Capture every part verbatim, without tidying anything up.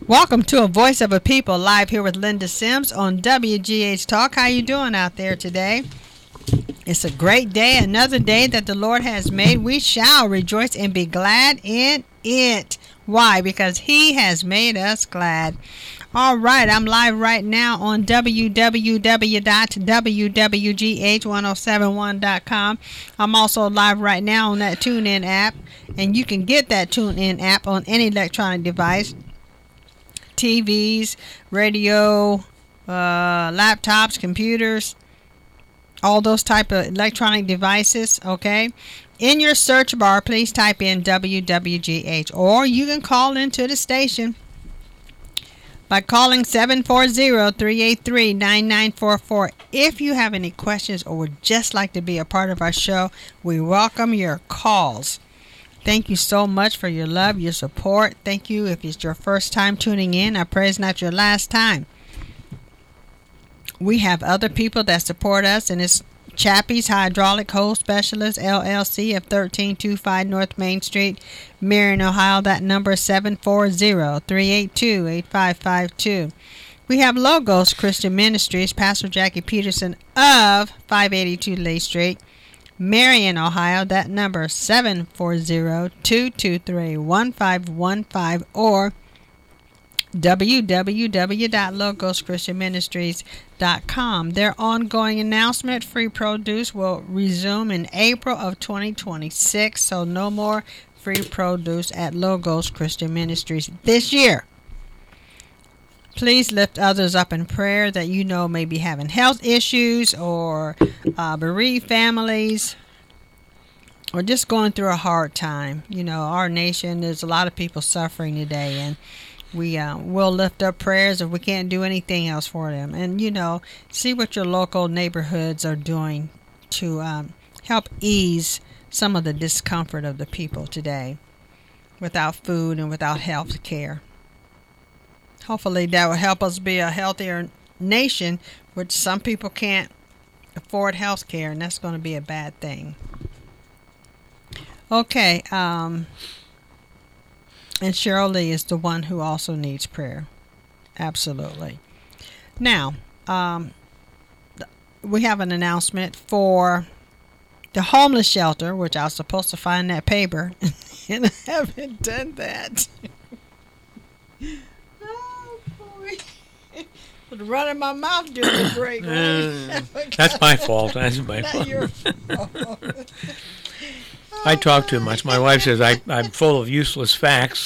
Welcome to A Voice of a People, live here with Linda Sims on W G H Talk. How you doing out there today? It's a great day, another day that the Lord has made. We shall rejoice and be glad in it. Why? Because He has made us glad. All right, I'm live right now on w w w dot w w g h ten seventy-one dot com. I'm also live right now on that TuneIn app, and you can get that TuneIn app on any electronic device. T Vs, radio, uh, laptops, computers, all those type of electronic devices, okay? In your search bar, please type in W W G H, or you can call into the station by calling seven four zero, three eight three, nine nine four four. If you have any questions or would just like to be a part of our show, we welcome your calls. Thank you so much for your love, your support. Thank you if it's your first time tuning in. I pray it's not your last time. We have other people that support us, and it's Chappie's Hydraulic Hose Specialist, L L C of thirteen twenty-five North Main Street, Marion, Ohio. That number is seven four zero, three eight two, eight five five two. We have Logos Christian Ministries, Pastor Jackie Peterson of five eighty-two Lay Street, Marion, Ohio. That number is seven four zero, two two three, one five one five, or w w w dot logos christian ministries dot com. Their ongoing announcement, free produce, will resume in April of twenty twenty-six, so no more free produce at Logos Christian Ministries this year. Please lift others up in prayer that you know may be having health issues, or uh, bereaved families, or just going through a hard time. You know, our nation, there's a lot of people suffering today, and we uh, will lift up prayers if we can't do anything else for them. And, you know, see what your local neighborhoods are doing to um, help ease some of the discomfort of the people today without food and without health care. Hopefully that will help us be a healthier nation, which some people can't afford health care, and that's going to be a bad thing. Okay, um, and Cheryl Lee is the one who also needs prayer. Absolutely. Now, um, we have an announcement for the homeless shelter, which I was supposed to find that paper, and I haven't done that. Running my mouth during the break. Right? Uh, that's my fault. That's my fault. Your fault. I talk too much. My wife says I, I'm full of useless facts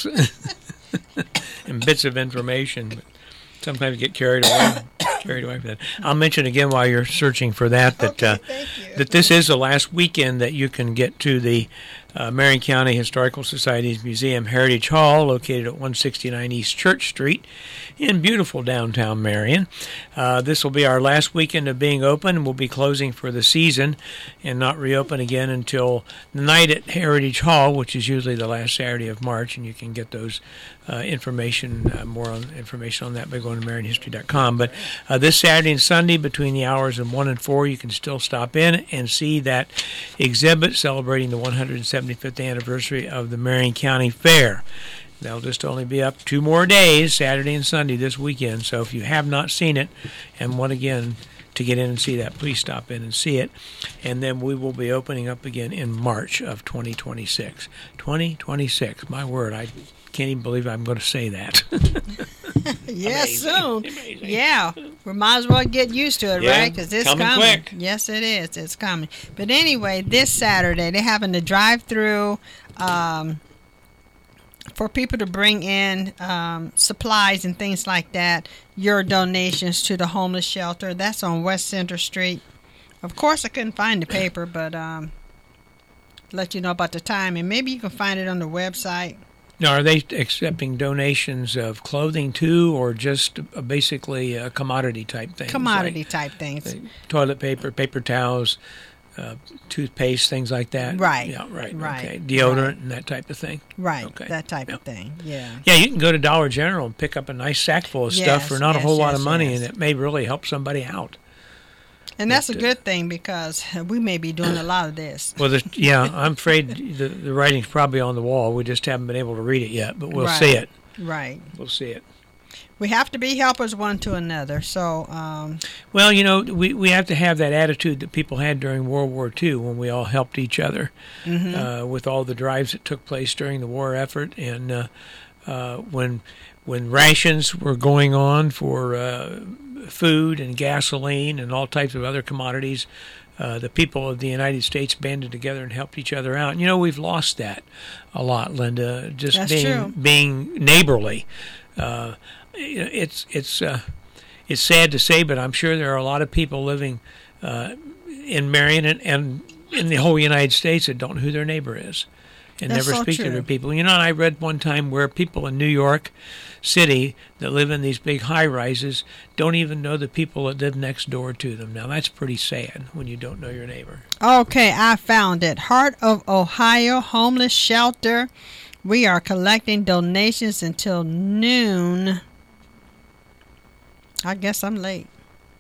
and bits of information. But sometimes get carried away. Carried away for that. I'll mention again while you're searching for that that okay, uh, that this is the last weekend that you can get to the uh, Marion County Historical Society's Museum Heritage Hall, located at one sixty-nine East Church Street in beautiful downtown Marion. Uh, this will be our last weekend of being open, and we'll be closing for the season and not reopen again until the night at Heritage Hall, which is usually the last Saturday of March, and you can get those uh, information, uh, more on information on that by going to marion history dot com. But uh, this Saturday and Sunday, between the hours of one and four, you can still stop in and see that exhibit celebrating the one hundred seventy-fifth anniversary of the Marion County Fair. They'll just only be up two more days, Saturday and Sunday this weekend. So if you have not seen it and want again to get in and see that, please stop in and see it. And then we will be opening up again in March of twenty twenty-six. twenty twenty-six, my word, I can't even believe I'm going to say that. Yes, Amazing. soon. Amazing. Yeah, we might as well get used to it, Yeah, right? Because it's coming coming. quick. Yes, it is. It's coming. But anyway, this Saturday they're having a drive-through um, for people to bring in um, supplies and things like that. Your donations to the homeless shelter. That's on West Center Street. Of course, I couldn't find the paper, but um, let you know about the time, and maybe you can find it on the website. Now, are they accepting donations of clothing too, or just uh, basically uh, commodity type things? Commodity like, type things. uh, toilet paper, paper towels, uh, toothpaste, things like that? Right. Yeah, right. Right. Okay. Deodorant Right. and that type of thing? Right, Okay. that type Yeah. of thing, yeah. Yeah, you can go to Dollar General and pick up a nice sack full of Yes, stuff for not yes, a whole lot yes, of money, yes. and it may really help somebody out. And that's a But, uh, good thing, because we may be doing a lot of this. Well, there's- yeah, I'm afraid the, the writing's probably on the wall. We just haven't been able to read it yet, but we'll Right. see it. Right. We'll see it. We have to be helpers one to another. So, um, well, you know, we, we have to have that attitude that people had during World War Two when we all helped each other mm-hmm. uh, with all the drives that took place during the war effort, and uh, uh, when when rations were going on for uh, food and gasoline and all types of other commodities. Uh, the people of the United States banded together and helped each other out. And, you know, we've lost that a lot, Linda. Just That's being true. being neighborly. Uh, it's it's uh, it's sad to say, but I'm sure there are a lot of people living uh, in Marion and, and in the whole United States that don't know who their neighbor is and That's never so speak true. to their people. You know, I read one time where people in New York City that live in these big high-rises don't even know the people that live next door to them. Now, that's pretty sad when you don't know your neighbor. Okay, I found it. Heart of Ohio Homeless Shelter. We are collecting donations until noon. I guess I'm late.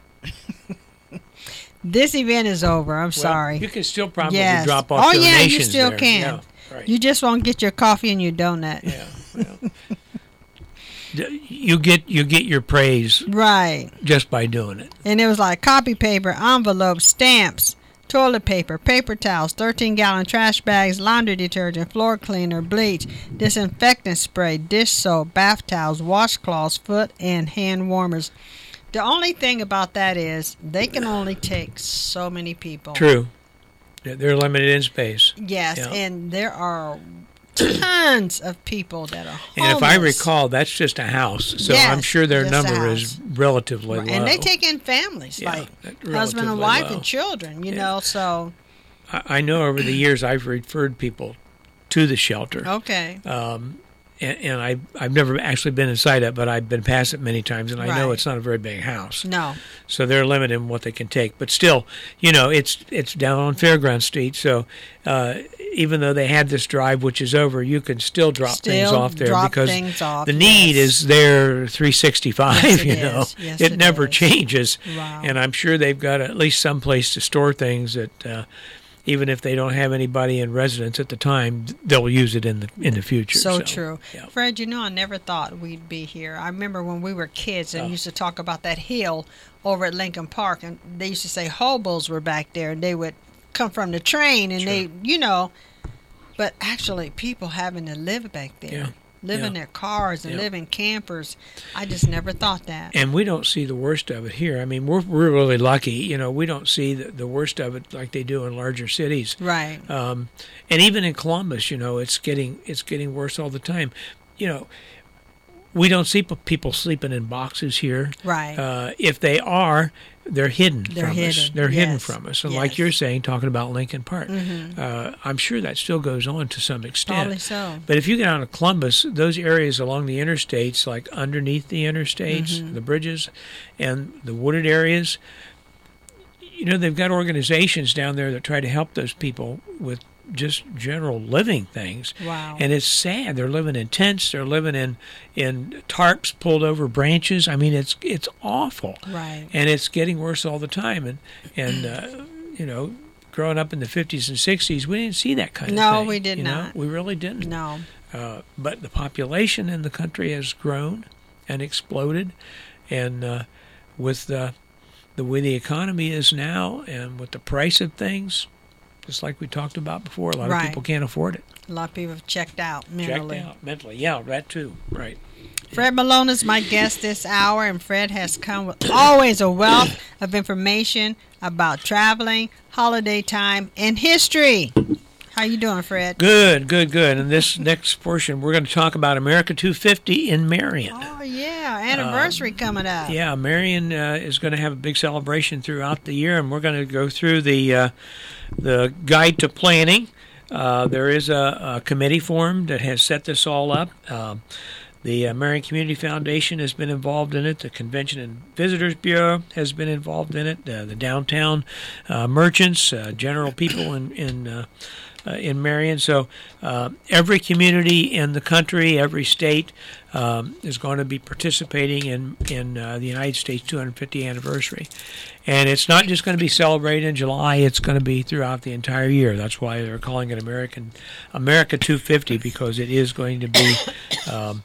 This event is over. I'm Well, sorry. You can still probably Yes. drop off Oh, donations yeah, you still there. can. Yeah, right. You just won't get your coffee and your donut. Yeah, well, d- you get you get your praise Right. just by doing it. And it was like copy paper, envelopes, stamps, toilet paper, paper towels, thirteen-gallon trash bags, laundry detergent, floor cleaner, bleach, disinfectant spray, dish soap, bath towels, washcloths, foot and hand warmers. The only thing about that is they can only take so many people. True. They're- They're limited in space. Yes, Yeah. and there are tons of people that are homeless. And if I recall, that's just a house. So Yes, I'm sure their just a number house. is relatively low. And they take in families, Yeah, like that's husband and relatively wife low. and children, you Yeah. know, so, I I know over the years I've referred people to the shelter. okay. Um, and, and I, I've never actually been inside it, but I've been past it many times, and I know Right. it's not a very big house. No. So they're limited in what they can take. But still, you know, it's it's down on Fairground Street, so uh, even though they had this drive, which is over, you can still drop things Still off there drop because things off, the need yes. is there three sixty-five, Yes, it you know. is. Yes, it, it never is. changes. Wow. And I'm sure they've got at least some place to store things that uh, even if they don't have anybody in residence at the time, they'll use it in the in the future. So, So, true. yeah. Fred, you know, I never thought we'd be here. I remember when we were kids and Oh. used to talk about that hill over at Lincoln Park, and they used to say hobos were back there, and they would come from the train, and Sure. they, you know, but actually people having to live back there. Yeah. Live in Yeah. their cars and Yeah. live in campers. I just never thought that. And we don't see the worst of it here. I mean, we're we're really lucky. You know, we don't see the, the worst of it like they do in larger cities. Right. Um, and even in Columbus, you know, it's getting it's getting worse all the time. You know, we don't see p- people sleeping in boxes here. Right. Uh, if they are, they're hidden They're from us. hidden, They're hidden yes, from us. And yes. like you're saying, talking about Lincoln Park, Mhm. uh, I'm sure that still goes on to some extent. Probably so. But if you get out of Columbus, those areas along the interstates, like underneath the interstates, Mhm. the bridges, and the wooded areas, you know, they've got organizations down there that try to help those people with just general living things. Wow. And it's sad. They're living in tents. They're living in, in tarps pulled over branches. I mean, it's it's awful. Right. And it's getting worse all the time. And, and uh, you know, growing up in the fifties and sixties, we didn't see that kind of No, thing. we did you know? not. We really didn't. No. Uh, but the population in the country has grown and exploded. And uh, with the, the way the economy is now and with the price of things, just like we talked about before, a lot Right. of people can't afford it. A lot of people have checked out mentally. Checked out mentally. Yeah, that too. Right. Fred Malone is my guest this hour, and Fred has come with always a wealth of information about traveling, holiday time, and history. How you doing, Fred? Good, good, good. In this next portion, we're going to talk about America two fifty in Marion. Oh, yeah. Anniversary coming up. Yeah, Marion uh, is going to have a big celebration throughout the year, and we're going to go through the uh, the guide to planning. Uh, there is a, a committee formed that has set this all up. Um, the uh, Marion Community Foundation has been involved in it. The Convention and Visitors Bureau has been involved in it. Uh, the downtown uh, merchants, uh, general people in in uh, uh, in Marion. So uh, every community in the country, every state um, is going to be participating in in uh, the United States two hundred fiftieth anniversary. And it's not just going to be celebrated in July; it's going to be throughout the entire year. That's why they're calling it American America two fifty, because it is going to be um,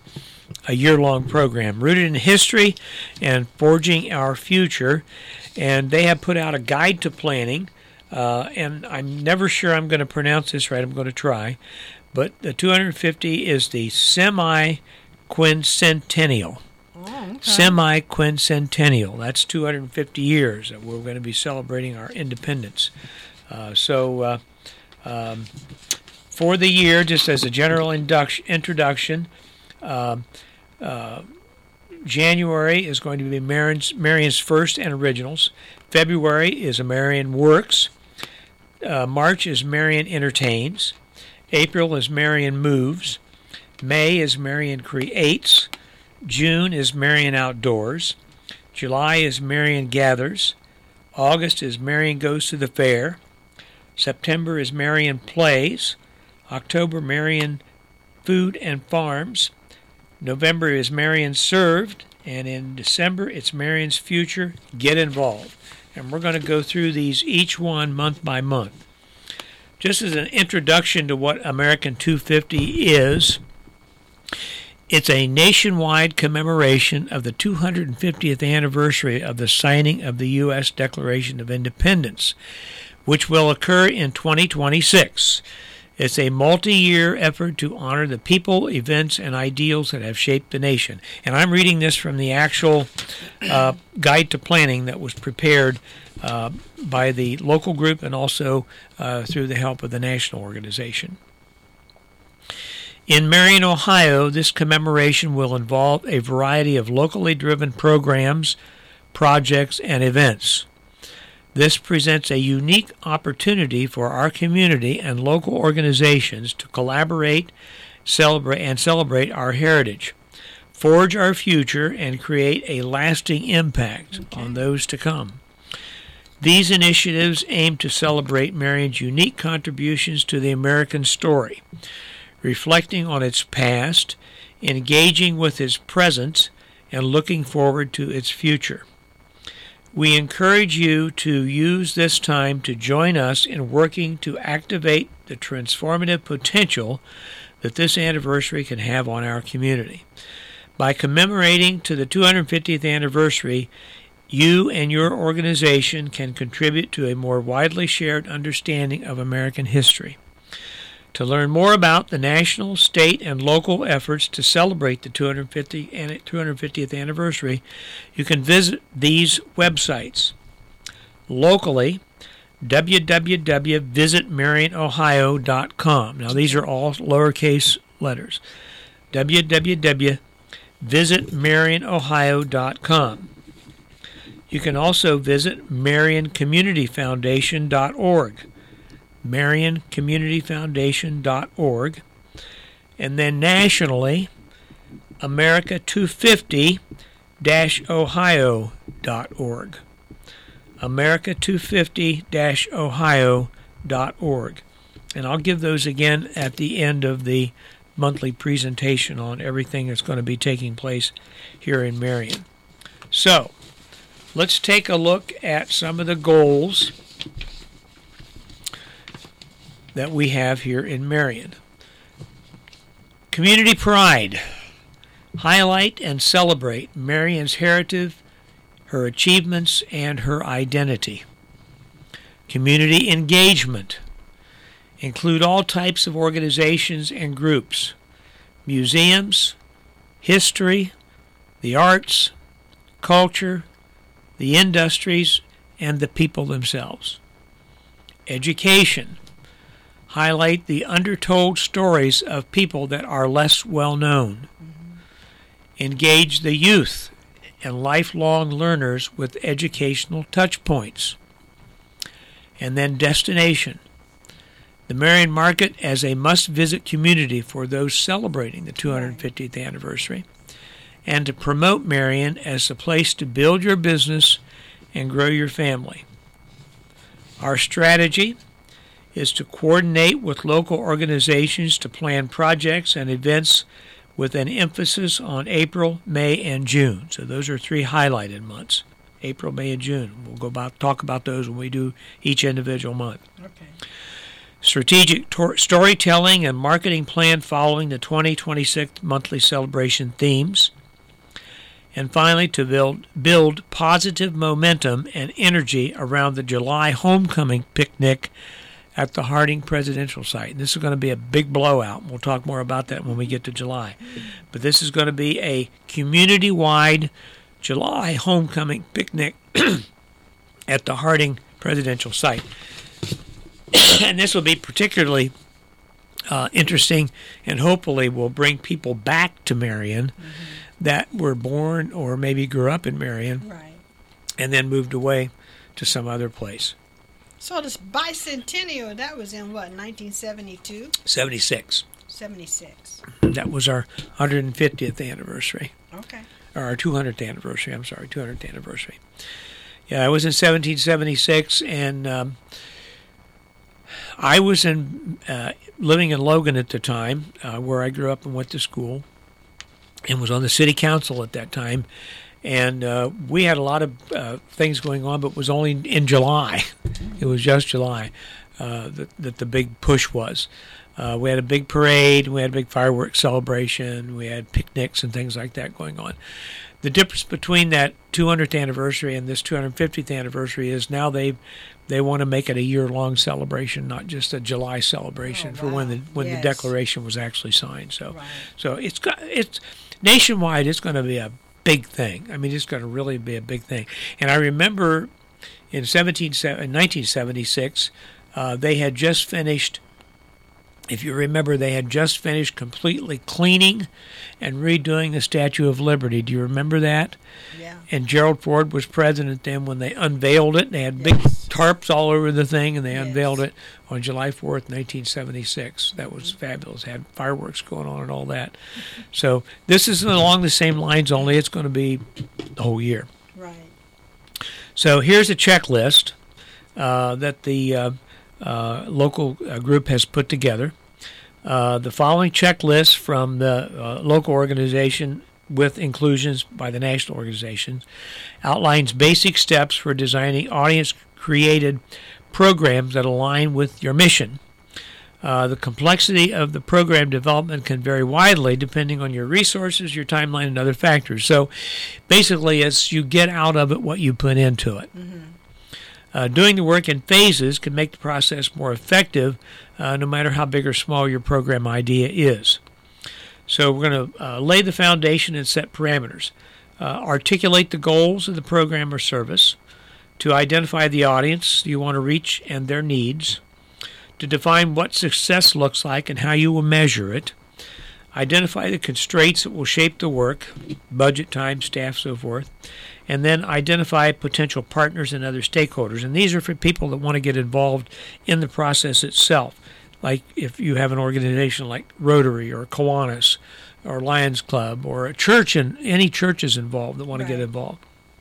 a year-long program rooted in history and forging our future. And they have put out a guide to planning. Uh, and I'm never sure I'm going to pronounce this right. I'm going to try. But the two hundred fifty is the semi-quincentennial. Oh, okay. Semi-quincentennial. That's two hundred fifty years that we're going to be celebrating our independence. Uh, so uh, um, for the year, just as a general induction, introduction, uh, uh, January is going to be Marion's, Marion's First and Originals. February is a Marion Works. Uh, March is Marion Entertains. April is Marion Moves. May is Marion Creates. June is Marion Outdoors. July is Marion Gathers. August is Marion Goes to the Fair. September is Marion Plays. October, Marion Food and Farms. November is Marion Served. And in December, it's Marion's Future. Get involved. And we're going to go through these each one month by month. Just as an introduction to what American two fifty is, it's a nationwide commemoration of the two hundred fiftieth anniversary of the signing of the U S Declaration of Independence, which will occur in twenty twenty-six. It's a multi-year effort to honor the people, events, and ideals that have shaped the nation. And I'm reading this from the actual uh, guide to planning that was prepared uh, by the local group and also uh, through the help of the national organization. In Marion, Ohio, this commemoration will involve a variety of locally driven programs, projects, and events. This presents a unique opportunity for our community and local organizations to collaborate, celebrate, and celebrate our heritage, forge our future, and create a lasting impact okay. on those to come. These initiatives aim to celebrate Marion's unique contributions to the American story, reflecting on its past, engaging with its present, and looking forward to its future. We encourage you to use this time to join us in working to activate the transformative potential that this anniversary can have on our community. By commemorating to the two hundred fiftieth anniversary, you and your organization can contribute to a more widely shared understanding of American history. To learn more about the national, state, and local efforts to celebrate the two hundred fiftieth anniversary, you can visit these websites. Locally, w w w dot visit marion ohio dot com. Now, these are all lowercase letters. w w w dot visit marion ohio dot com. You can also visit marion community foundation dot org. marion community foundation dot org, and then nationally, america two fifty dash ohio dot org. america two fifty dash ohio dot org. And I'll give those again at the end of the monthly presentation on everything that's going to be taking place here in Marion. So, let's take a look at some of the goals that we have here in Marion. Community pride. Highlight and celebrate Marion's heritage, her achievements, and her identity. Community engagement. Include all types of organizations and groups. Museums, history, the arts, culture, the industries, and the people themselves. Education. Highlight the undertold stories of people that are less well known. Mm-hmm. Engage the youth and lifelong learners with educational touch points. And then destination. The Marion Market as a must-visit community for those celebrating the two hundred fiftieth anniversary, and to promote Marion as a place to build your business and grow your family. Our strategy is to coordinate with local organizations to plan projects and events with an emphasis on April, May, and June. So those are three highlighted months, April, May, and June. We'll go about talk about those when we do each individual month. Okay. strategic tor- storytelling and marketing plan following the twenty twenty-six monthly celebration themes. And finally, to build, build positive momentum and energy around the July homecoming picnic at the Harding Presidential Site. And this is going to be a big blowout. We'll talk more about that when we get to July. But this is going to be a community-wide July homecoming picnic at the Harding Presidential Site. And this will be particularly uh, interesting and hopefully will bring people back to Marion mm-hmm. that were born or maybe grew up in Marion right. and then moved away to some other place. So this bicentennial, that was in what, nineteen seventy-two? seventy-six. seventy-six. That was our one hundred fiftieth anniversary. Okay. Or our two hundredth anniversary, I'm sorry, two hundredth anniversary. Yeah, I was in seventeen seventy-six, and um, I was in uh, living in Logan at the time, uh, where I grew up and went to school, and was on the city council at that time. And uh, we had a lot of uh, things going on, but it was only in July. It was just July uh, that, that the big push was. Uh, we had a big parade. We had a big fireworks celebration. We had picnics and things like that going on. The difference between that two hundredth anniversary and this two hundred fiftieth anniversary is now they they want to make it a year-long celebration, not just a July celebration oh, wow. for when the when yes. the Declaration was actually signed. So, right. so it's got it's nationwide. It's going to be a big thing. I mean, it's going to really be a big thing. And I remember in seventeen nineteen seventy-six, uh, they had just finished. If you remember, they had just finished completely cleaning and redoing the Statue of Liberty. Do you remember that? Yeah. And Gerald Ford was president then when they unveiled it. They had yes. big tarps all over the thing, and they yes. unveiled it on July fourth, nineteen seventy-six. That was mm-hmm. fabulous. Had fireworks going on and all that. So this is along the same lines, only it's going to be the whole year. Right. So here's a checklist uh, that the uh, uh, local uh, group has put together. Uh, the following checklist from the uh, local organization with inclusions by the national organizations outlines basic steps for designing audience-created programs that align with your mission. Uh, the complexity of the program development can vary widely depending on your resources, your timeline, and other factors. So basically, it's you get out of it what you put into it. Mm-hmm. Uh, doing the work in phases can make the process more effective, uh, no matter how big or small your program idea is. So we're going to uh, lay the foundation and set parameters. Uh, articulate the goals of the program or service. To identify the audience you want to reach and their needs. To define what success looks like and how you will measure it. Identify the constraints that will shape the work, budget, time, staff, so forth. And then identify potential partners and other stakeholders. And these are for people that want to get involved in the process itself. Like if you have an organization like Rotary or Kiwanis or Lions Club or a church, and any churches involved that want to right. get involved.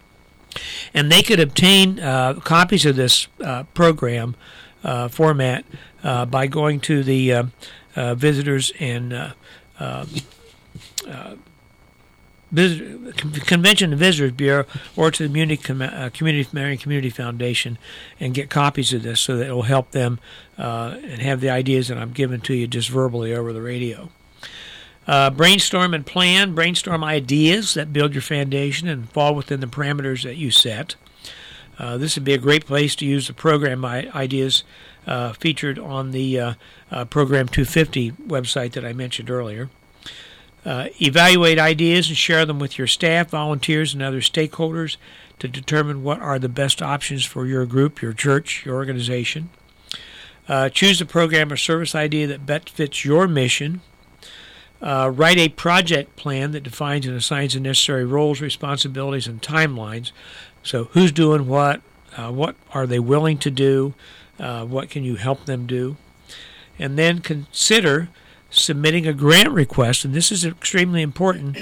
And they could obtain uh, copies of this uh, program uh, format uh, by going to the uh, uh, visitors and uh, uh, uh, Visitor, Convention and Visitors Bureau or to the Munich uh, Community Marion Community Foundation and get copies of this so that it will help them uh, and have the ideas that I'm giving to you just verbally over the radio. Uh, brainstorm and plan. Brainstorm ideas that build your foundation and fall within the parameters that you set. Uh, this would be a great place to use the program ideas uh, featured on the uh, uh, Program two fifty website that I mentioned earlier. Uh, evaluate ideas and share them with your staff, volunteers, and other stakeholders to determine what are the best options for your group, your church, your organization. Uh, choose a program or service idea that best fits your mission. Uh, write a project plan that defines and assigns the necessary roles, responsibilities, and timelines. So who's doing what? Uh, what are they willing to do? Uh, what can you help them do? And then consider submitting a grant request, and this is extremely important.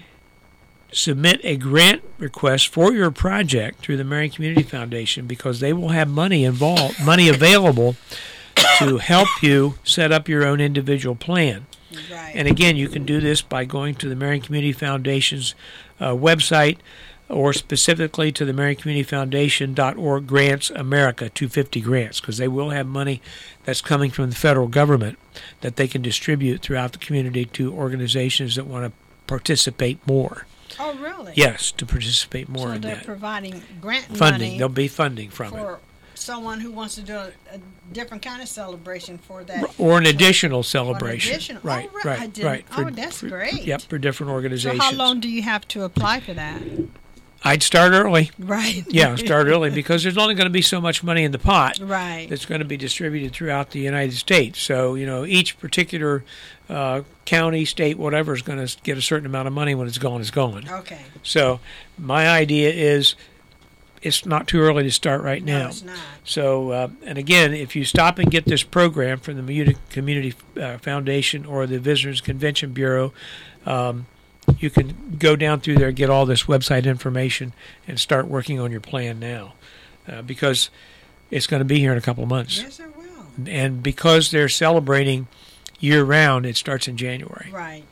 Submit a grant request for your project through the Marion Community Foundation because they will have money involved, money available to help you set up your own individual plan. Right. And again, you can do this by going to the Marion Community Foundation's uh, website or specifically to the Marion Community Foundation dot org Grants America two hundred fifty grants, because they will have money that's coming from the federal government that they can distribute throughout the community to organizations that want to participate more. Oh, really? Yes, to participate more so in they're that. providing grant Funding. money There'll be funding from for it. someone who wants to do a, a different kind of celebration for that. Or an additional celebration. Or an additional. Right, oh, right, right, I didn't- right. Oh, For- that's for- great. Yep, for different So organizations. how long do you have to apply for that? I'd start early. Right. Yeah, start early, because there's only going to be so much money in the pot Right. that's going to be distributed throughout the United States. So, you know, each particular uh, county, state, whatever, is going to get a certain amount of money. When it's gone, it's gone. Okay. So my idea is it's not too early to start right No, now. it's not. So, uh, and again, if you stop and get this program from the Community, Community uh, Foundation or the Visitors Convention Bureau, um, you can go down through there, get all this website information, and start working on your plan now, uh, because it's going to be here in a couple of months. Yes, it will. And because they're celebrating year-round, it starts in January. Right.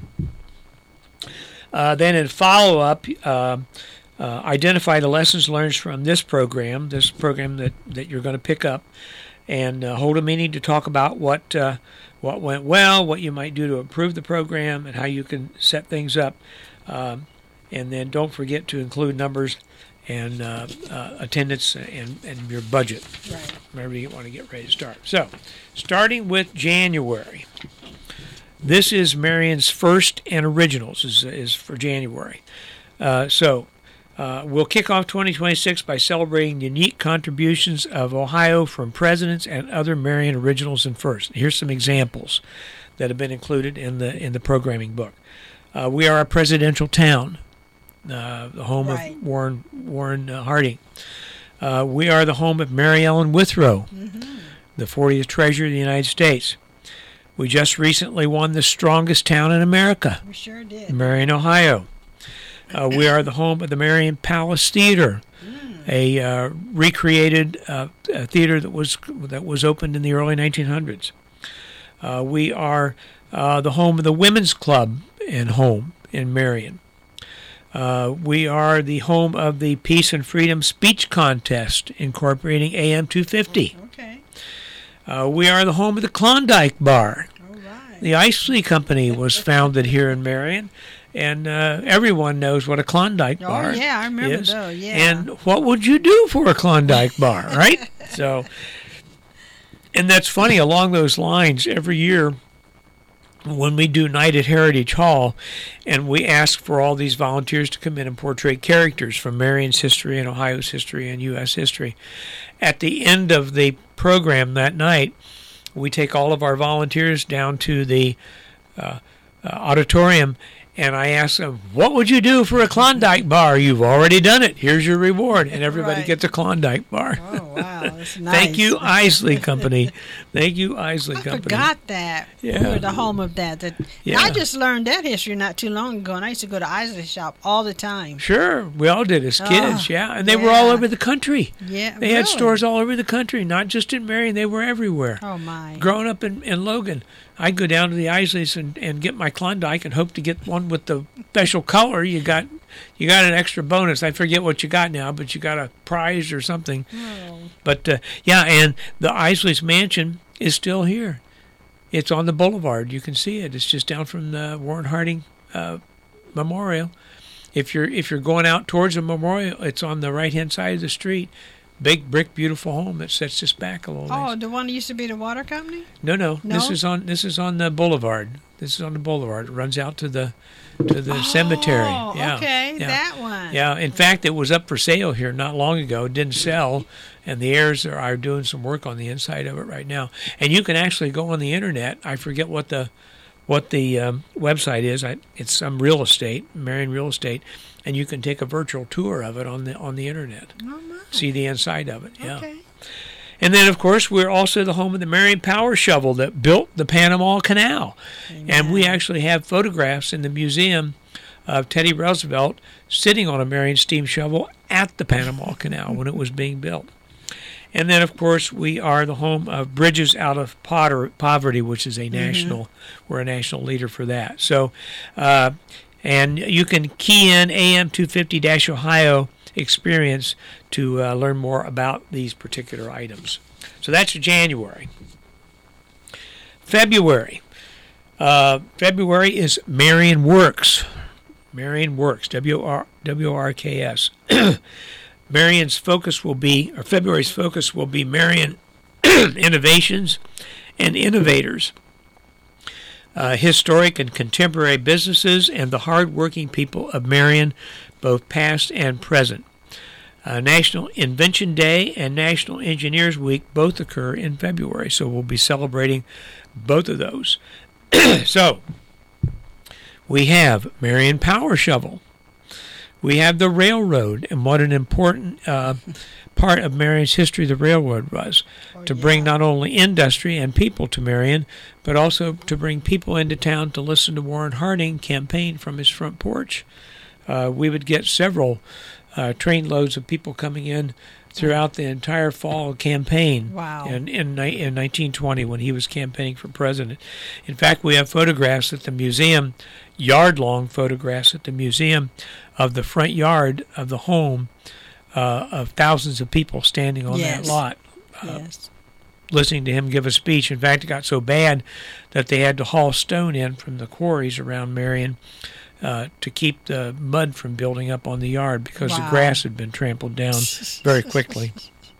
Uh, then in follow-up, uh, uh, identify the lessons learned from this program, this program that, that you're going to pick up, and uh, hold a meeting to talk about what uh, what went well, what you might do to improve the program, and how you can set things up. Um, and then don't forget to include numbers and uh, uh, attendance and, and your budget Right. whenever you want to get ready to start. So, starting with January. This is Marion's first and originals is, is for January. Uh, so, uh, we'll kick off twenty twenty-six by celebrating the unique contributions of Ohio from presidents and other Marion originals and firsts. Here's some examples that have been included in the in the programming book. Uh, we are a presidential town, uh, the home Right. of Warren Warren uh, Harding. Uh, we are the home of Mary Ellen Withrow, Mm-hmm. the fortieth treasurer of the United States. We just recently won the strongest town in America, We sure did. Marion, Ohio. Uh, we are the home of the Marion Palace Theater, Mm. a uh, recreated uh, a theater that was that was opened in the early nineteen hundreds. Uh, we are uh, the home of the Women's Club and Home in Marion. Uh, we are the home of the Peace and Freedom Speech Contest, incorporating A M two fifty. Okay. Uh, we are the home of the Klondike Bar. All right. The Isley Company was founded here in Marion, and uh, everyone knows what a Klondike Oh, bar yeah, I remember is. those, yeah. And what would you do for a Klondike bar, right? So, and that's funny. Along those lines, every year when we do Night at Heritage Hall, and we ask for all these volunteers to come in and portray characters from Marion's history and Ohio's history and U S history, at the end of the program that night, we take all of our volunteers down to the uh, uh, auditorium, and I ask them, what would you do for a Klondike bar? You've already done it. Here's your reward. And everybody Right. gets a Klondike bar. Oh, wow. That's nice. Thank you, Isley Company. Thank you, Isley I Company. forgot that. Yeah. We were the home of that. that Yeah. I just learned that history not too long ago, and I used to go to Isley shop all the time. Sure, we all did as kids, Oh, yeah. And they were all yeah. over the country. Yeah, They had really? stores all over the country, not just in Marion. They were everywhere. Oh, my. Growing up in, in Logan, I'd go down to the Isleys and, and get my Klondike and hope to get one with the special color. You got you got an extra bonus. I forget what you got now, but you got a prize or something. Oh. But, uh, yeah, and the Isleys Mansion is still here. It's on the boulevard. You can see it. It's just down from the Warren Harding uh, Memorial. If you're if you're going out towards the memorial, it's on the right-hand side of the street. Big brick, beautiful home that sets us back a little Oh, ways. the one that used to be the water company? No, no, No? This is on this is on the boulevard. This is on the boulevard. It runs out to the to the cemetery. Oh, Yeah, okay, yeah. that one. Yeah, in fact, it was up for sale here not long ago. It didn't sell, and the heirs are, are doing some work on the inside of it right now. And you can actually go on the internet. I forget what the what the um, website is. I, it's some real estate, Marion Real Estate, and you can take a virtual tour of it on the on the internet. Oh, my. See the inside of it. Yeah. Okay. And then, of course, we're also the home of the Marion Power Shovel that built the Panama Canal. And we actually have photographs in the museum of Teddy Roosevelt sitting on a Marion steam shovel at the Panama Canal when it was being built. And then, of course, we are the home of Bridges Out of Potter- Poverty, which is a national, we're a national leader for that. So uh, And you can key in A M two fifty Ohio experience to uh, learn more about these particular items. So that's January. February. Uh, February is Marion Works. Marion Works, W O R K S. Marion's focus will be, or February's focus will be Marion innovations and innovators, uh, historic and contemporary businesses, and the hard-working people of Marion, both past and present. Uh, National Invention Day and National Engineers Week both occur in February, so we'll be celebrating both of those. So, we have Marion Power Shovel. We have the railroad, and what an important uh, part of Marion's history the railroad was, oh, to yeah. bring not only industry and people to Marion, but also to bring people into town to listen to Warren Harding campaign from his front porch. Uh, we would get several uh, train loads of people coming in throughout the entire fall campaign. Wow. in, in, in nineteen twenty when he was campaigning for president. In fact, we have photographs at the museum, yard-long photographs at the museum of the front yard of the home uh, of thousands of people standing on yes. that lot. Uh, yes. Listening to him give a speech. In fact, it got so bad that they had to haul stone in from the quarries around Marion uh, to keep the mud from building up on the yard because wow. the grass had been trampled down very quickly.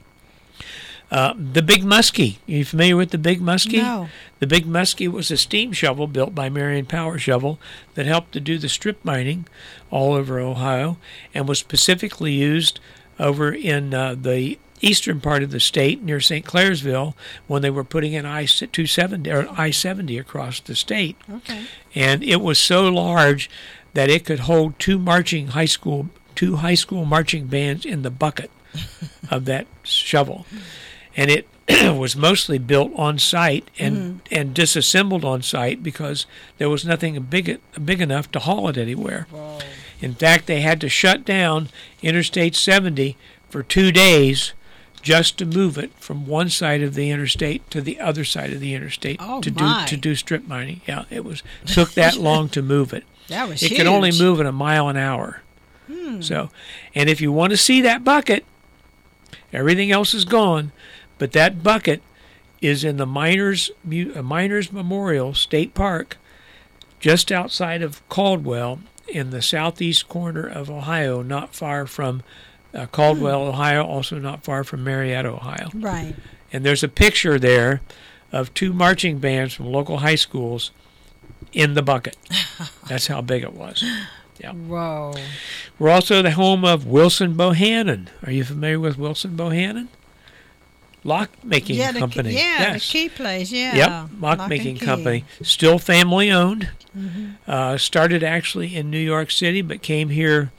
Uh, the Big Muskie. Are you familiar with the Big Muskie? No. The Big Muskie was a steam shovel built by Marion Power Shovel that helped to do the strip mining all over Ohio and was specifically used over in uh, the eastern part of the state near Saint Clairsville when they were putting in I two seventy or I seventy across the state. Okay. And it was so large that it could hold two marching high school two high school marching bands in the bucket of that shovel. And it was mostly built on site and, mm-hmm. and disassembled on site because there was nothing big big enough to haul it anywhere. Whoa. In fact, they had to shut down Interstate seventy for two days just to move it from one side of the interstate to the other side of the interstate oh, to my. do to do strip mining. Yeah, it was took that long to move it. That was it huge. could only move at a mile an hour. Hmm. So, and if you want to see that bucket, everything else is gone. But that bucket is in the Miners uh, Miners Memorial State Park, just outside of Caldwell, in the southeast corner of Ohio, not far from uh, Caldwell, hmm. Ohio, also not far from Marietta, Ohio. Right. And there's a picture there of two marching bands from local high schools in the bucket. That's how big it was. Yeah. Whoa. We're also the home of Wilson Bohannon. Are you familiar with Wilson Bohannon? Lock-making yeah, the company. Key, yeah, yes. the key place, yeah. Yep, lock-making company. Still family-owned. Mm-hmm. Uh, started actually in New York City, but came here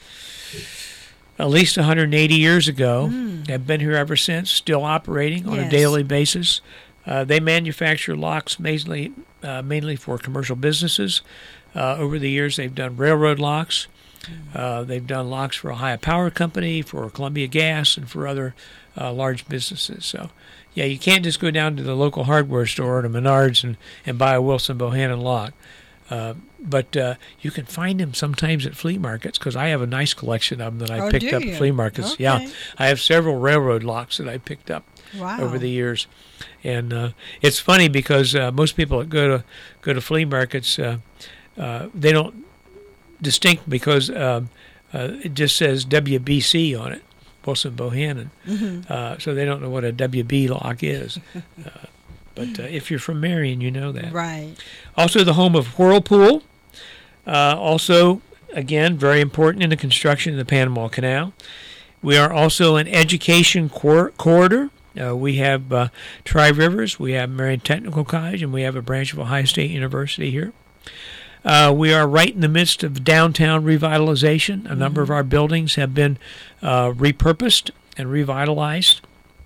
at least one hundred eighty years ago. Mm. Have been here ever since, still operating on yes. a daily basis. Uh, they manufacture locks mainly, uh, mainly for commercial businesses. Uh, over the years, they've done railroad locks. Uh, they've done locks for Ohio Power Company, for Columbia Gas, and for other uh, large businesses. So, yeah, you can't just go down to the local hardware store to Menards and, and buy a Wilson Bohannon lock. Uh, but uh, you can find them sometimes at flea markets because I have a nice collection of them that I oh, picked do up you? at flea markets. Okay. Yeah, I have several railroad locks that I picked up wow. over the years. And uh, it's funny because uh, most people that go to go to flea markets, uh, uh, they don't distinct because uh, uh, it just says W B C on it, Wilson Bohannon. Mm-hmm. Uh, so they don't know what a W B lock is. uh, but uh, if you're from Marion, you know that. Right. Also the home of Whirlpool. Uh, also, again, very important in the construction of the Panama Canal. We are also an education cor- corridor. Uh, we have uh, Tri-Rivers, we have Marion Technical College, and we have a branch of Ohio State University here. Uh, we are right in the midst of downtown revitalization. A mm-hmm. number of our buildings have been uh, repurposed and revitalized.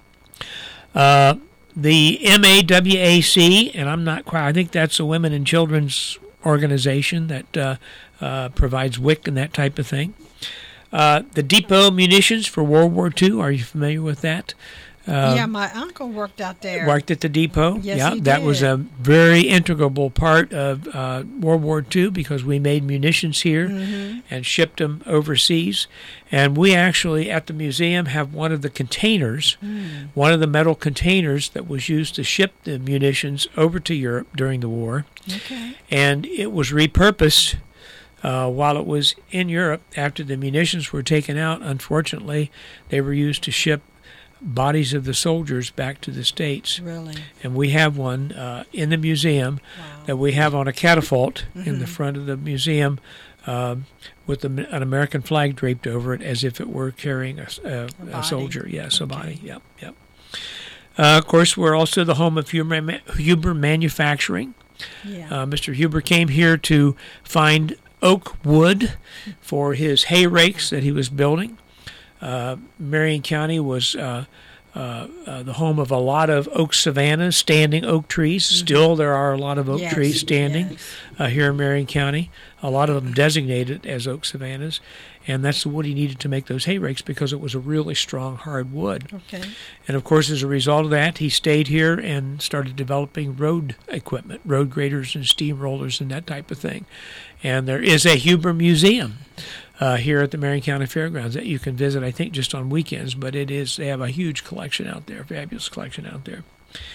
Uh, the M A W A C, and I'm not quite, I think that's a women and children's organization that uh, uh, provides W I C and that type of thing. Uh, the Depot Munitions for World War Two, are you familiar with that? Uh, yeah, my uncle worked out there. Worked at the depot. Yes, yeah, he that did. was a very integral part of uh, World War Two because we made munitions here Mm-hmm. and shipped them overseas. And we actually, at the museum, have one of the containers, Mm. one of the metal containers that was used to ship the munitions over to Europe during the war. Okay. And it was repurposed uh, while it was in Europe. After the munitions were taken out, unfortunately, they were used to ship bodies of the soldiers back to the States. Really? And we have one uh, in the museum Wow. that we have on a catapult in the Mhm. front of the museum um, with a, an American flag draped over it as if it were carrying a, a, a, body. soldier. Yes, a Okay. body. Yep, yep. Uh, of course, we're also the home of Huber, Huber Manufacturing. Yeah. Uh, Mister Huber came here to find oak wood for his hay rakes that he was building. Uh, Marion County was uh, uh, uh, the home of a lot of oak savannas, standing oak trees. Mm-hmm. Still, there are a lot of oak Yes, trees standing yes. uh, here in Marion County. A lot of them designated as oak savannas, and that's the wood he needed to make those hay rakes because it was a really strong, hard wood. Okay. And of course, as a result of that, he stayed here and started developing road equipment, road graders and steamrollers and that type of thing. And there is a Huber Museum uh, here at the Marion County Fairgrounds that you can visit, I think, just on weekends. But it is they have a huge collection out there, fabulous collection out there.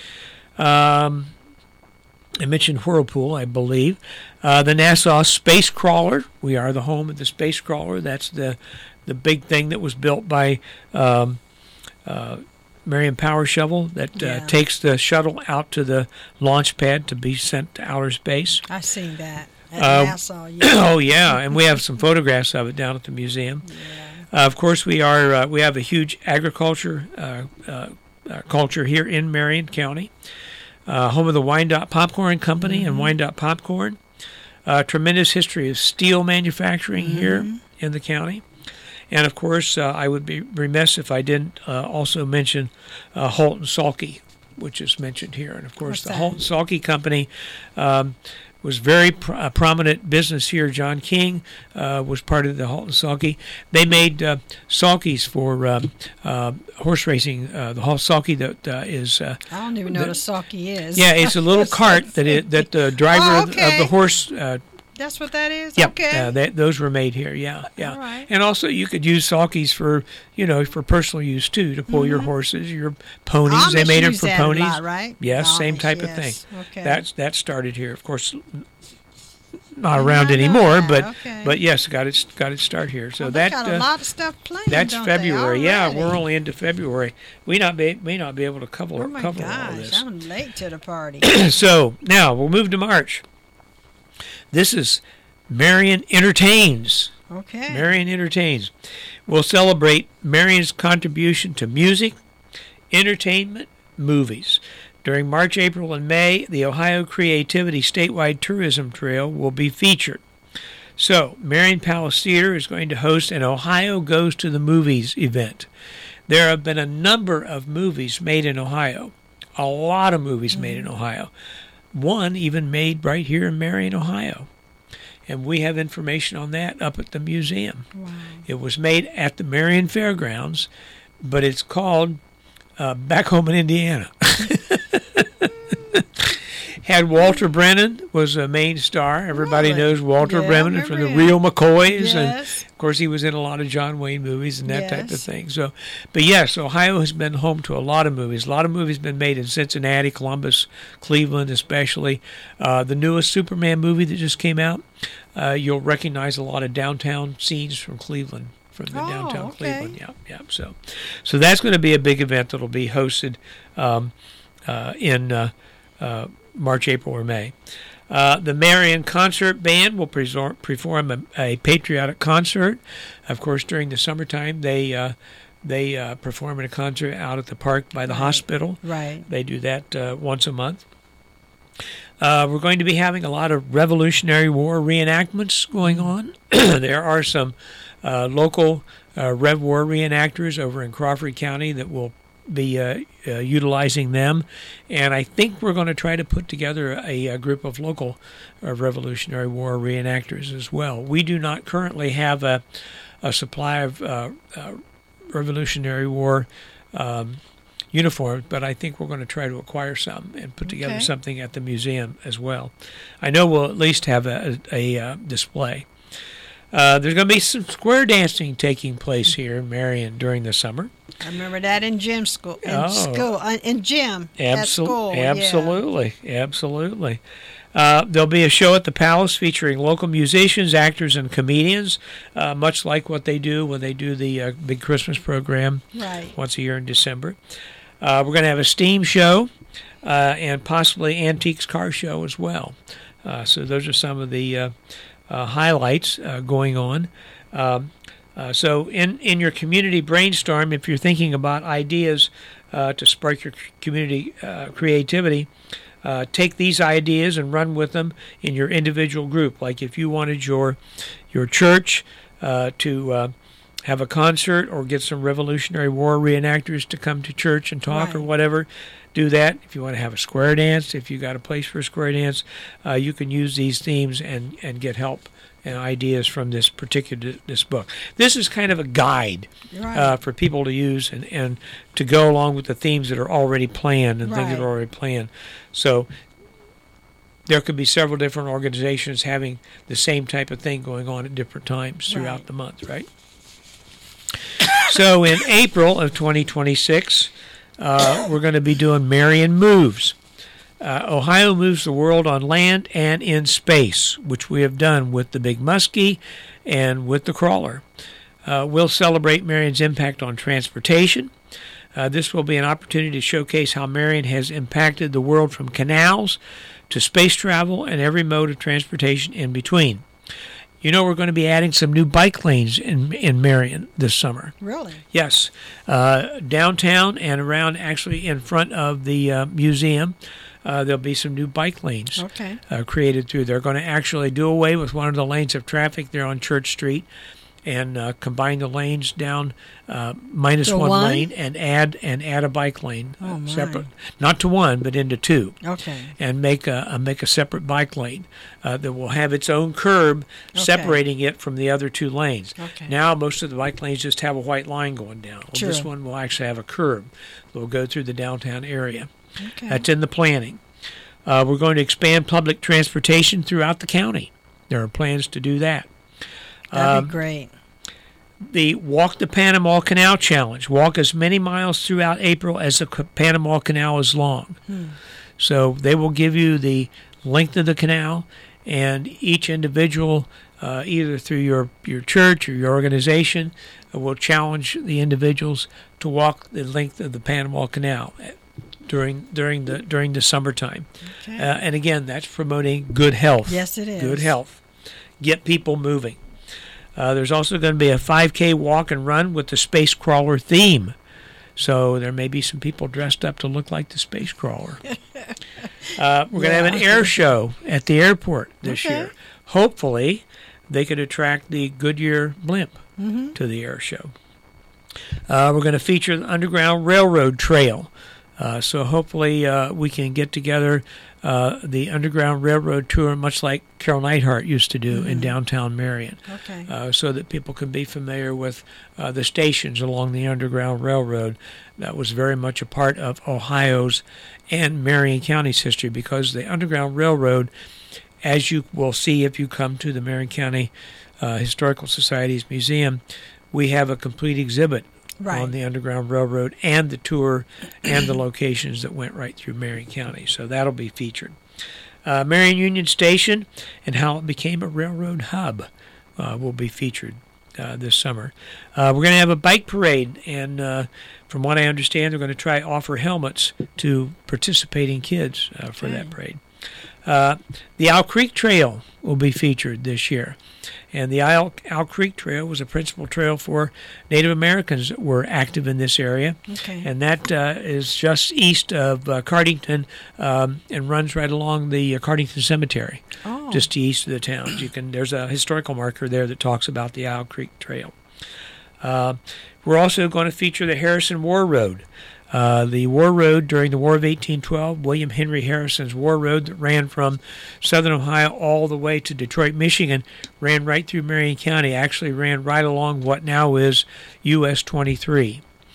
Um, I mentioned Whirlpool, I believe. Uh, the Nassau Space Crawler. We are the home of the Space Crawler. That's the the big thing that was built by um, uh, Marion Power Shovel that uh, Yeah. takes the shuttle out to the launch pad to be sent to outer space. I seen that at Uh, Nassau. Yeah. Oh yeah, and we have some photographs of it down at the museum. Yeah. Uh, of course, we are uh, we have a huge agriculture uh, uh, uh, culture here in Marion County, uh, home of the Wyandotte Popcorn Company Mm-hmm. and Wyandotte Popcorn. Uh, tremendous history of steel manufacturing Mm-hmm. here in the county, and of course, uh, I would be remiss if I didn't uh, also mention uh, Holt and Salke, which is mentioned here, and of course, What's the that? Holt and Salke Company. Um, was very pr- uh, prominent business here. John King uh, was part of the Holt and Salke. They made uh, sulkies for um, uh, horse racing. Uh, the Holt Salke that uh, is uh, I don't even know the- what a sulky is. yeah, it's a little cart that it, that the driver Oh, of, of okay. the horse. Uh, That's what that is? yep, Okay. uh, that, those were made here. Yeah, yeah. All right. And also, you could use sulkies for you know for personal use too, to pull your horses, your ponies. they Amish made them use for that a ponies. lot, right? Yes, same Amish, type of yes. thing. Okay. That's that started here, of course. Not I did around not know anymore, that. but Okay. but yes, got its got its start here. So Well, they that got a uh, lot of stuff planned. that's don't February. They, Yeah, already? we're only into February. We not be may not be able to cover Oh my cover all gosh, this. I'm late to the party. So now we'll move to March. This is Marion Entertains. Okay. Marion Entertains. We'll celebrate Marion's contribution to music, entertainment, movies. During March, April, and May, the Ohio Creativity Statewide Tourism Trail will be featured. So, Marion Palace Theater is going to host an Ohio Goes to the Movies event. There have been a number of movies made in Ohio, a lot of movies mm-hmm. made in Ohio. One even made right here in Marion, Ohio. And we have information on that up at the museum. Wow. It was made at the Marion Fairgrounds, but it's called uh, Back Home in Indiana. Had Walter Brennan was a main star. Everybody Really? knows Walter Yeah, I Brennan from the remember Real him. McCoys, Yes. and of course he was in a lot of John Wayne movies and that type of Yes. thing. So, but yes, Ohio has been home to a lot of movies. A lot of movies been made in Cincinnati, Columbus, Cleveland, especially. Uh, the newest Superman movie that just came out, uh, you'll recognize a lot of downtown scenes from Cleveland. From the Oh, downtown okay. Cleveland, yeah, yeah. So, so that's going to be a big event that'll be hosted um, uh, in uh, uh, March, April, or May. Uh, the Marion Concert Band will presor- perform a, a patriotic concert. Of course, during the summertime, they uh, they uh, perform a concert out at the park by the Right. hospital. Right. They do that uh, once a month. Uh, we're going to be having a lot of Revolutionary War reenactments going on. There are some uh, local uh, Rev War reenactors over in Crawford County that will be uh, uh, utilizing them. And I think we're going to try to put together a, a group of local uh, Revolutionary War reenactors as well. We do not currently have a, a supply of uh, uh, Revolutionary War um, uniforms, but I think we're going to try to acquire some and put together Okay. something at the museum as well. I know we'll at least have a, a, a uh, display. Uh, there's going to be some square dancing taking place here in Marion during the summer. I remember that in gym school. In Oh. school, uh, in gym. at Absol- school. yeah. absolutely, absolutely. Uh, there'll be a show at the Palace featuring local musicians, actors, and comedians, uh, much like what they do when they do the uh, big Christmas program Right. once a year in December. Uh, we're going to have a steam show uh, and possibly antiques car show as well. Uh, so those are some of the uh, uh, highlights uh, going on. Um, uh, so in, in your community brainstorm, if you're thinking about ideas uh, to spark your community uh, creativity, uh, take these ideas and run with them in your individual group. Like if you wanted your your church uh, to uh, have a concert or get some Revolutionary War reenactors to come to church and talk or Right. whatever, do that. If you want to have a square dance, if you got a place for a square dance, uh, you can use these themes and, and get help and ideas from this particular this book. This is kind of a guide Right. uh, for people to use and, and to go along with the themes that are already planned and things that Right. are already planned. So there could be several different organizations having the same type of thing going on at different times throughout Right. the month, right? So in April of twenty twenty-six, uh, we're going to be doing Marion Moves. Uh, Ohio moves the world on land and in space, which we have done with the Big Muskie and with the Crawler. Uh, we'll celebrate Marion's impact on transportation. Uh, this will be an opportunity to showcase how Marion has impacted the world from canals to space travel and every mode of transportation in between. You know, we're going to be adding some new bike lanes in in Marion this summer. Really? Yes, uh, downtown and around, actually in front of the uh, museum, uh, there'll be some new bike lanes Okay. uh, created through. They're going to actually do away with one of the lanes of traffic there on Church Street and uh, combine the lanes down uh, minus To one, one? lane and add and add a bike lane Oh, uh, my. separate, not to one but into two. Okay. And make a, a make a separate bike lane uh, that will have its own curb Okay. separating it from the other two lanes. Okay. Now most of the bike lanes just have a white line going down. Well, this True. one will actually have a curb that will go through the downtown area. Okay. That's in the planning. Uh, we're going to expand public transportation throughout the county. There are plans to do that. That'd Um, be great. The Walk the Panama Canal Challenge. Walk as many miles throughout April as the C- Panama Canal is long. Hmm. So they will give you the length of the canal, and each individual, uh, either through your, your church or your organization, uh, will challenge the individuals to walk the length of the Panama Canal during during the during the summertime. Okay. Uh, and again, that's promoting good health. Yes, it is. Good health. Get people moving. Uh, there's also going to be a five K walk and run with the Space Crawler theme. So there may be some people dressed up to look like the Space Crawler. uh, we're going to have an Yeah. air show at the airport this Okay. year. Hopefully, they could attract the Goodyear blimp Mm-hmm. to the air show. Uh, we're going to feature the Underground Railroad Trail. Uh, so hopefully uh, we can get together uh, the Underground Railroad tour, much like Carol Neidhart used to do in downtown Marion, Okay. uh, so that people can be familiar with uh, the stations along the Underground Railroad. That was very much a part of Ohio's and Marion County's history, because the Underground Railroad, as you will see if you come to the Marion County uh, Historical Society's museum, we have a complete exhibit Right. on the Underground Railroad and the tour and the locations that went right through Marion County. So that'll be featured. Uh, Marion Union Station and how it became a railroad hub uh, will be featured uh, this summer. Uh, we're going to have a bike parade, and uh, from what I understand, they're going to try to offer helmets to participating kids uh, for that Okay. parade. Uh, the Owl Creek Trail will be featured this year. And the Owl, Owl Creek Trail was a principal trail for Native Americans that were active in this area. Okay. And that uh, is just east of uh, Cardington um, and runs right along the uh, Cardington Cemetery, Oh. just east of the town. You can There's a historical marker there that talks about the Owl Creek Trail. Uh, we're also going to feature the Harrison War Road. Uh, the War Road during the War of eighteen twelve, William Henry Harrison's War Road that ran from southern Ohio all the way to Detroit, Michigan, ran right through Marion County, actually ran right along what now is U S twenty-three.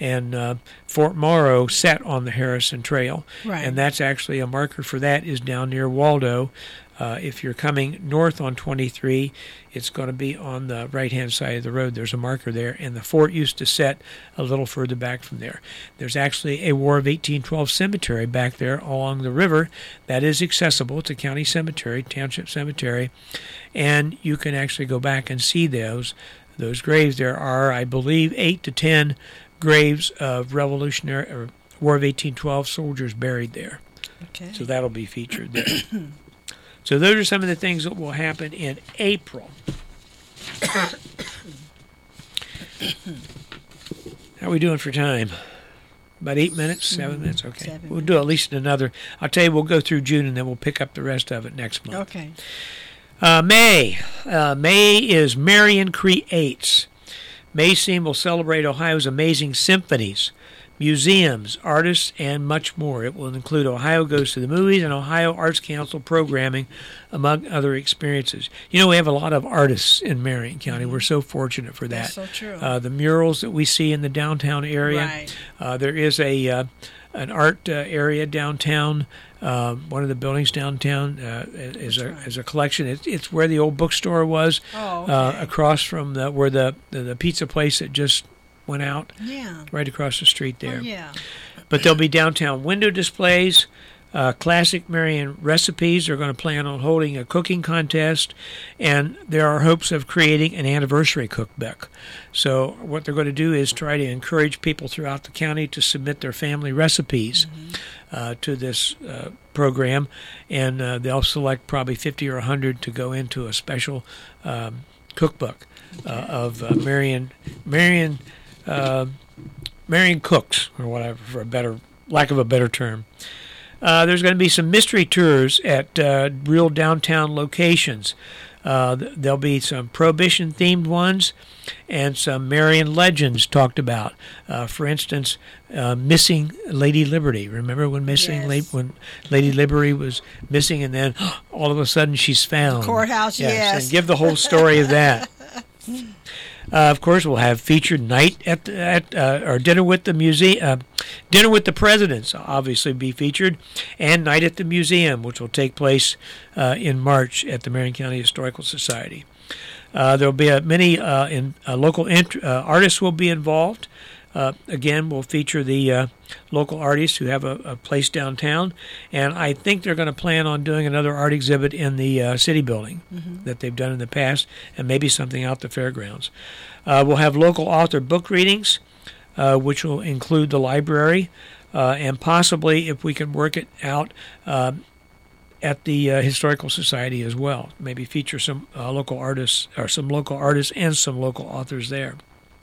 and uh, Fort Morrow sat on the Harrison Trail. Right. And that's actually a marker for that is down near Waldo. Uh, if you're coming north on twenty-three, it's going to be on the right-hand side of the road. There's a marker there, and the fort used to set a little further back from there. There's actually a War of eighteen twelve cemetery back there along the river that is accessible. It's a county cemetery, township cemetery, and you can actually go back and see those those graves. There are, I believe, eight to ten graves of Revolutionary or War of eighteen twelve soldiers buried there. Okay. So that'll be featured there. So those are some of the things that will happen in April. How are we doing for time? About eight minutes, seven Mm-hmm. minutes? Okay. Seven We'll do at least another. I'll tell you, we'll go through June, and then we'll pick up the rest of it next month. Okay. Uh, May. Uh, May is Marion Creates. May Scene will celebrate Ohio's amazing symphonies, museums, artists, and much more. It will include Ohio Goes to the Movies and Ohio Arts Council programming, among other experiences. You know, we have a lot of artists in Marion County. We're so fortunate for that. That's so true. Uh, the murals that we see in the downtown area. Right. Uh, there is a uh, an art uh, area downtown. Uh, one of the buildings downtown uh, is a right. is a collection. It's, it's where the old bookstore was, Oh, okay. uh, across from the where the, the the pizza place that just went out, Yeah. right across the street there. Oh, yeah. But there'll be downtown window displays, uh, classic Marion recipes. They're going to plan on holding a cooking contest, and there are hopes of creating an anniversary cookbook. So what they're going to do is try to encourage people throughout the county to submit their family recipes mm-hmm. uh, to this uh, program, and uh, they'll select probably fifty or one hundred to go into a special um, cookbook uh, of uh, Marion Marion. Uh, Marion Cooks, or whatever, for a better lack of a better term. Uh, there's going to be some mystery tours at uh, real downtown locations. Uh, there'll be some Prohibition-themed ones and some Marion legends talked about. Uh, for instance, uh, missing Lady Liberty. Remember when missing Yes. La- when Lady Liberty was missing, and then all of a sudden she's found. Courthouse, yes. And give the whole story of that. Uh, of course, we'll have featured night at the, at uh, or dinner with the museum, uh, dinner with the presidents. Obviously, be featured, and night at the museum, which will take place uh, in March at the Marion County Historical Society. Uh, there will be a, many uh, in uh, local int- uh, artists will be involved. Uh, again, we'll feature the uh, local artists who have a, a place downtown, and I think they're going to plan on doing another art exhibit in the uh, city building mm-hmm. that they've done in the past, and maybe something out the fairgrounds. Uh, we'll have local author book readings, uh, which will include the library, uh, and possibly, if we can work it out, uh, at the uh, Historical Society as well. Maybe feature some uh, local artists, or some local artists and some local authors there.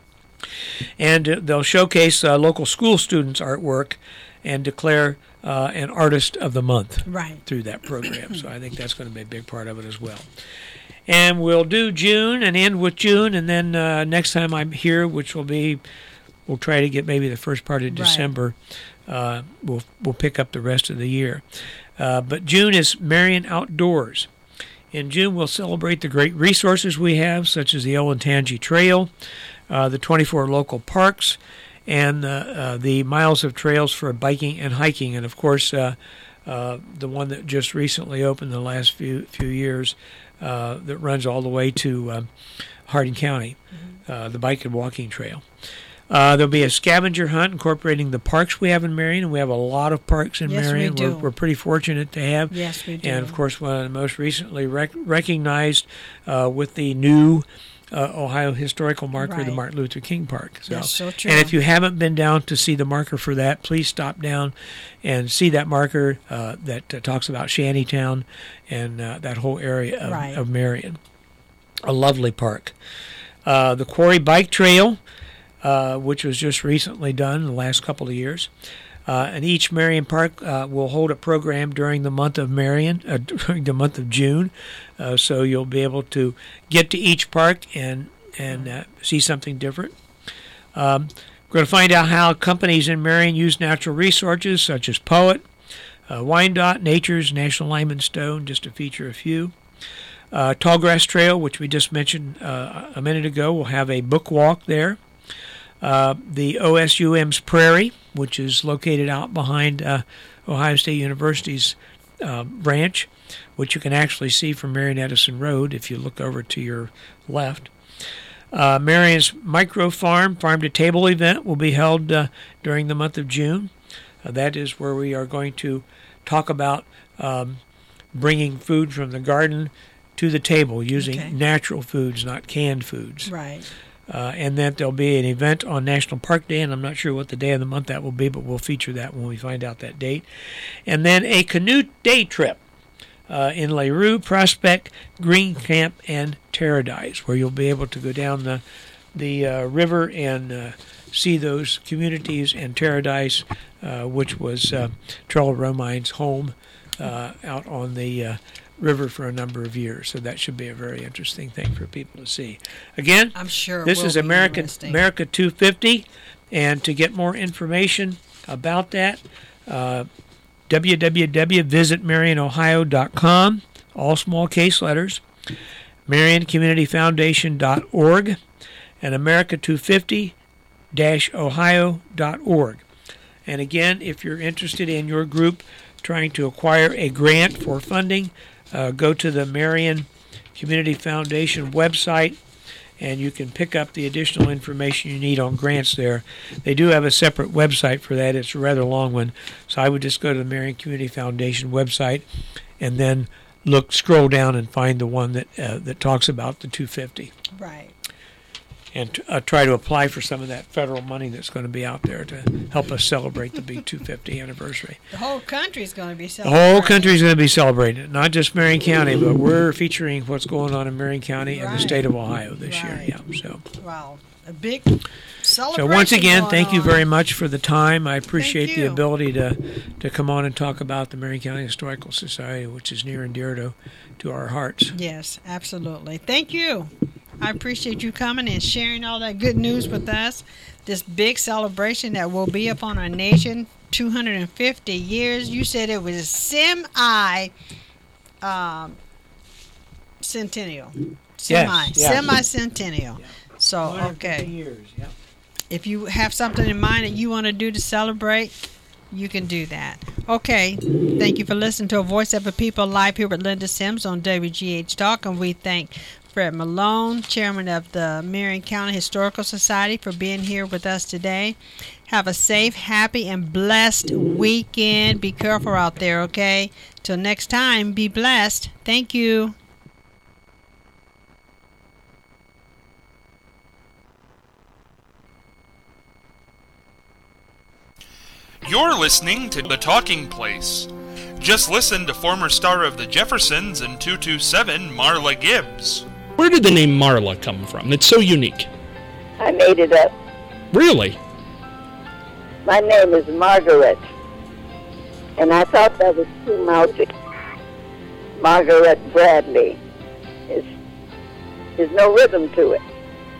And uh, they'll showcase uh, local school students' artwork and declare uh, an Artist of the Month right. through that program. So I think that's going to be a big part of it as well. And we'll do June and end with June, and then uh, next time I'm here, which will be, we'll try to get maybe the first part of December, right. uh, we'll, we'll pick up the rest of the year. Uh, but June is Marion Outdoors. In June, we'll celebrate the great resources we have, such as the Olentangy Trail, Uh, the twenty-four local parks, and uh, uh, the miles of trails for biking and hiking, and of course uh, uh, the one that just recently opened the last few few years uh, that runs all the way to uh, Hardin County, mm-hmm. uh, the bike and walking trail. Uh, there'll be a scavenger hunt incorporating the parks we have in Marion, and we have a lot of parks in yes, Marion. We do. We're, we're pretty fortunate to have. Yes, we do. And of course, one of the most recently rec- recognized uh, with the new Uh, Ohio historical marker, right. the Martin Luther King Park. So, That's so true. And if you haven't been down to see the marker for that, please stop down and see that marker uh, that uh, talks about Shantytown and uh, that whole area of, right. of Marion. A lovely park. Uh, the Quarry Bike Trail, uh, which was just recently done in the last couple of years. Uh, and each Marion Park uh, will hold a program during the month of Marion, uh, during the month of June. Uh, so you'll be able to get to each park and and uh, see something different. Um, we're going to find out how companies in Marion use natural resources such as Poet, uh, Wyandotte, Nature's, National Lime and Stone, just to feature a few. Uh, Tallgrass Trail, which we just mentioned uh, a minute ago, will have a book walk there. Uh, the O S U M's Prairie, which is located out behind uh, Ohio State University's uh, branch, which you can actually see from Marion Edison Road if you look over to your left. Uh, Marion's Micro Farm Farm to Table event will be held uh, during the month of June. Uh, that is where we are going to talk about um, bringing food from the garden to the table using okay. natural foods, not canned foods. Right. Uh, and that there'll be an event on National Park Day, and I'm not sure what the day of the month that will be, but we'll feature that when we find out that date. And then a canoe day trip uh, in LaRue, Prospect, Green Camp, and Paradise, where you'll be able to go down the the uh, river and uh, see those communities, and Paradise, uh, which was uh, Trello Romine's home uh, out on the uh, river for a number of years. So that should be a very interesting thing for people to see. Again, I'm sure this is American America two fifty, and to get more information about that, uh, w w w dot visit marion ohio dot com, all small case letters, marion community foundation dot org, and america two fifty dash ohio dot org. And again, if you're interested in your group trying to acquire a grant for funding, uh, go to the Marion Community Foundation website, and you can pick up the additional information you need on grants there. They do have a separate website for that. It's a rather long one, so I would just go to the Marion Community Foundation website and then look, scroll down and find the one that uh, that talks about the two fifty. Right. And uh, try to apply for some of that federal money that's going to be out there to help us celebrate the big two fifty anniversary. The whole country is going to be celebrating. The whole country is going to be celebrating it, not just Marion County, but we're featuring what's going on in Marion County right. and the state of Ohio this right. year. Yeah, so. Wow, a big celebration. So once again, going thank on. you very much for the time. I appreciate Thank the you. ability to to come on and talk about the Marion County Historical Society, which is near and dear to, to our hearts. Yes, absolutely. Thank you. I appreciate you coming and sharing all that good news with us. This big celebration that will be upon our nation, two hundred fifty years. You said it was semi um, centennial. Semi, yes, yes. semi-centennial. Yeah. So, okay. Years, yeah. If you have something in mind that you want to do to celebrate, you can do that. Okay. Thank you for listening to A Voice of the People live here with Linda Sims on W G H Talk, and we thank Fred Malone, chairman of the Marion County Historical Society, for being here with us today. Have a safe, happy, and blessed weekend. Be careful out there, okay? Till next time, be blessed. Thank you. You're listening to The Talking Place. Just listen to former star of the Jeffersons and two two seven, Marla Gibbs. Where did the name Marla come from? It's so unique. I made it up. Really? My name is Margaret, and I thought that was too mouthy. Margaret Bradley. It's, there's no rhythm to it.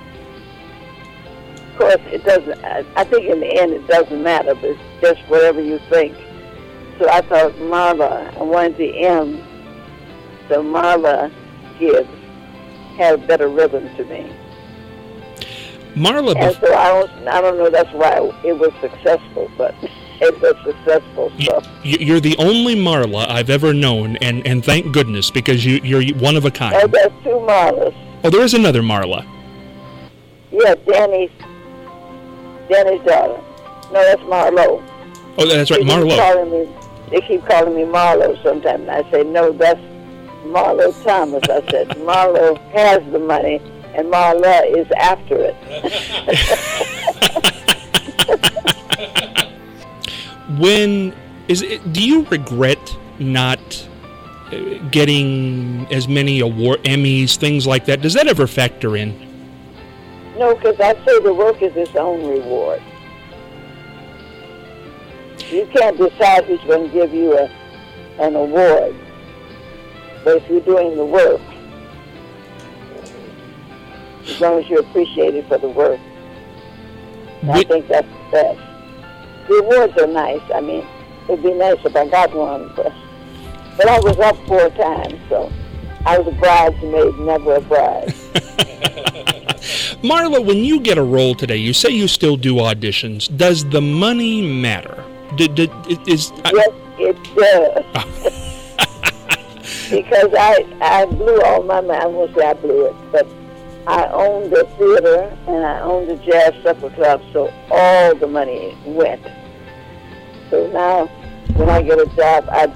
Of course, it doesn't. I, I think in the end it doesn't matter, but it's just whatever you think. So I thought Marla, I wanted the M, so Marla Gibbs had a better rhythm to me. Marla, and so I don't, I don't know, that's why it was successful, but it was successful. So. You, you're the only Marla I've ever known, and, and thank goodness, because you, you're one of a kind. Oh, there's two Marlas. Oh, there is another Marla. Yeah, Danny's, Danny's daughter. No, that's Marlo. Oh, that's right, they Marlo. Keep calling me, they keep calling me Marlo sometimes, and I say, no, that's Marlo Thomas. I said, Marlo has the money, and Marla is after it. When is it? Do you regret not getting as many award Emmys, things like that? Does that ever factor in? No, because I say the work is its own reward. You can't decide who's going to give you a an award. But if you're doing the work, as long as you're appreciated for the work, we, I think that's the best. The awards are nice. I mean, it'd be nice if I got one, but, but I was up four times, so I was a bridesmaid, never a bride. Marla, when you get a role today, you say you still do auditions. Does the money matter? Did, did, is, yes, it does. Because I, I blew all my money. I won't say I blew it, but I owned the theater and I owned the Jazz Supper Club, so all the money went. So now, when I get a job, I